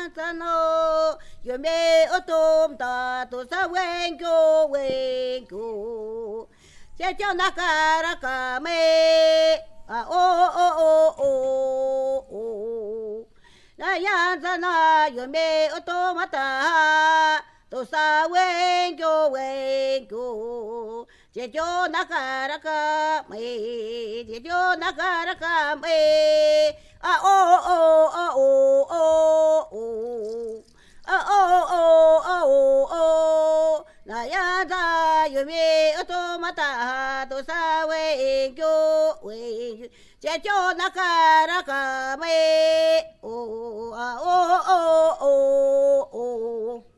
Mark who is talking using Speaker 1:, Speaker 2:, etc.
Speaker 1: sa no yo me o tom ta to sa wen go che cho na kara ka me a o na ya sa na yo me o tom ta to sa wen go che cho na kara ka me che cho na kara ka me a o na ya da yo me o to mata to sa we che cho na kara ka me o